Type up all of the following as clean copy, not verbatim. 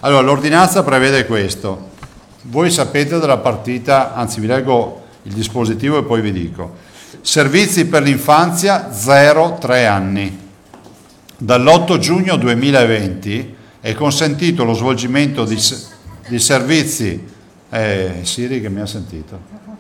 Allora, l'ordinanza prevede questo. Voi sapete della partita, anzi vi leggo il dispositivo e poi vi dico. Servizi per l'infanzia 0-3 anni. Dall'8 giugno 2020 è consentito lo svolgimento di servizi. Siri che mi ha sentito.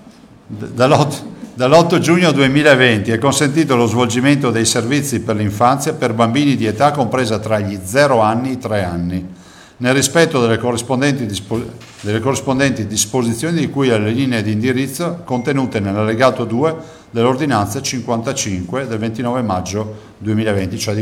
Dall'8 giugno 2020 è consentito lo svolgimento dei servizi per l'infanzia per bambini di età compresa tra gli 0 anni e i 3 anni, nel rispetto delle corrispondenti disposizioni di cui alle linee di indirizzo contenute nell'allegato 2 dell'ordinanza 55 del 29 maggio 2020, cioè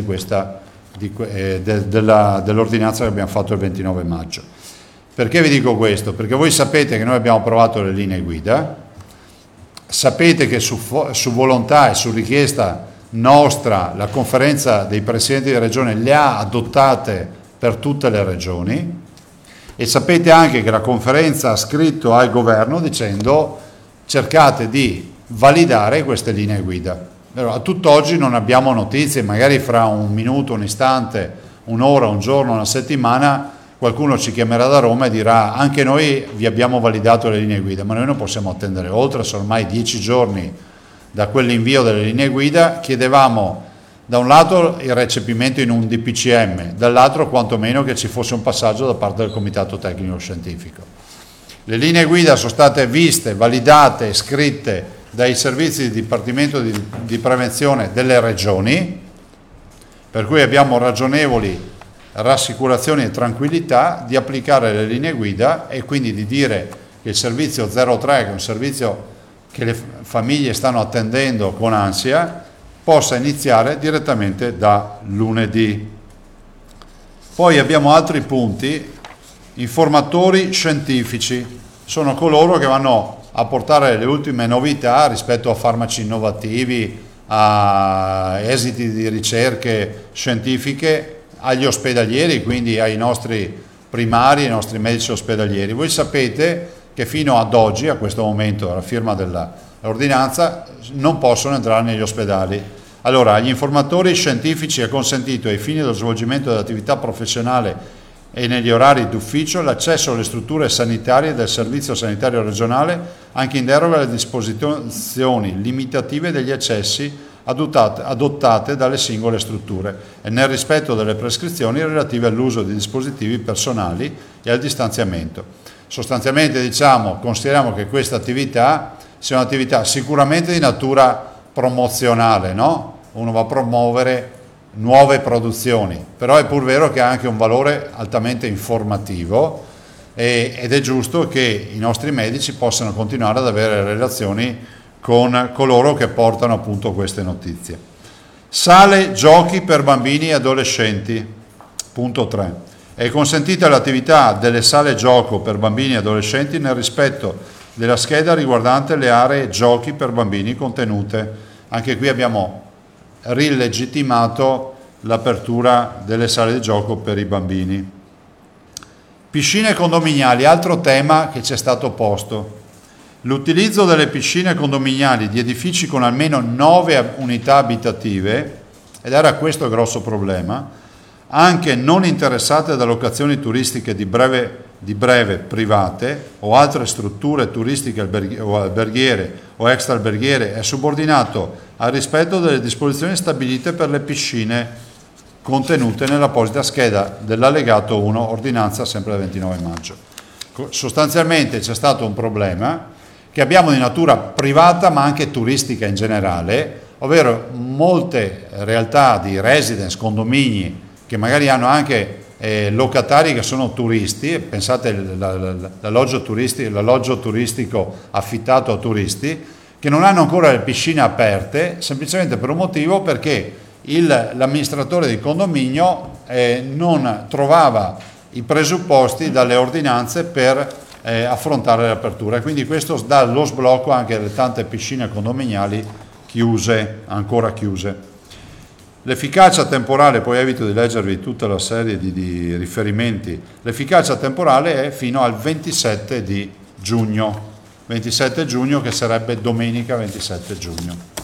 dell'ordinanza che abbiamo fatto il 29 maggio. Perché vi dico questo? Perché voi sapete che noi abbiamo approvato le linee guida, sapete che su volontà e su richiesta nostra la conferenza dei presidenti di regione le ha adottate per tutte le regioni e sapete anche che la conferenza ha scritto al governo dicendo cercate di validare queste linee guida. Però a tutt'oggi non abbiamo notizie, magari fra un minuto, un istante, un'ora, un giorno, una settimana qualcuno ci chiamerà da Roma e dirà anche noi vi abbiamo validato le linee guida, ma noi non possiamo attendere oltre, sono ormai 10 giorni da quell'invio delle linee guida, chiedevamo da un lato il recepimento in un DPCM, dall'altro quantomeno che ci fosse un passaggio da parte del Comitato Tecnico Scientifico. Le linee guida sono state viste, validate, scritte dai servizi di Dipartimento di Prevenzione delle regioni, per cui abbiamo ragionevoli rassicurazioni e tranquillità di applicare le linee guida e quindi di dire che il servizio 03, che è un servizio che le famiglie stanno attendendo con ansia, possa iniziare direttamente da lunedì. Poi abbiamo altri punti. Informatori scientifici sono coloro che vanno a portare le ultime novità rispetto a farmaci innovativi, a esiti di ricerche scientifiche agli ospedalieri, quindi ai nostri primari, ai nostri medici ospedalieri. Voi sapete che fino ad oggi, a questo momento, alla firma dell'ordinanza, non possono entrare negli ospedali. Allora, agli informatori scientifici è consentito, ai fini dello svolgimento dell'attività professionale e negli orari d'ufficio, l'accesso alle strutture sanitarie del Servizio Sanitario Regionale, anche in deroga alle disposizioni limitative degli accessi adottate dalle singole strutture e nel rispetto delle prescrizioni relative all'uso di dispositivi personali e al distanziamento. Sostanzialmente consideriamo che questa attività sia un'attività sicuramente di natura promozionale, no? Uno va a promuovere nuove produzioni, però è pur vero che ha anche un valore altamente informativo ed è giusto che i nostri medici possano continuare ad avere relazioni con coloro che portano appunto queste notizie. Sale giochi per bambini e adolescenti, punto 3. È consentita l'attività delle sale gioco per bambini e adolescenti nel rispetto della scheda riguardante le aree giochi per bambini contenute. Anche qui abbiamo rilegittimato l'apertura delle sale di gioco per i bambini. Piscine condominiali, altro tema che ci è stato posto. L'utilizzo delle piscine condominiali di edifici con almeno 9 unità abitative, ed era questo il grosso problema, anche non interessate da locazioni turistiche di breve private o altre strutture turistiche o alberghiere o extra alberghiere, è subordinato al rispetto delle disposizioni stabilite per le piscine contenute nell'apposita scheda dell'allegato 1, ordinanza sempre del 29 maggio. Sostanzialmente c'è stato un problema che abbiamo di natura privata ma anche turistica in generale, ovvero molte realtà di residence, condomini, che magari hanno anche locatari che sono turisti, pensate l'alloggio turistico affittato a turisti, che non hanno ancora le piscine aperte, semplicemente per un motivo, perché l'amministratore di condominio non trovava i presupposti dalle ordinanze per affrontare l'apertura, quindi questo dà lo sblocco anche alle tante piscine condominiali ancora chiuse. L'efficacia temporale, poi evito di leggervi tutta la serie di riferimenti, l'efficacia temporale è fino al 27 di giugno, 27 giugno che sarebbe domenica 27 giugno.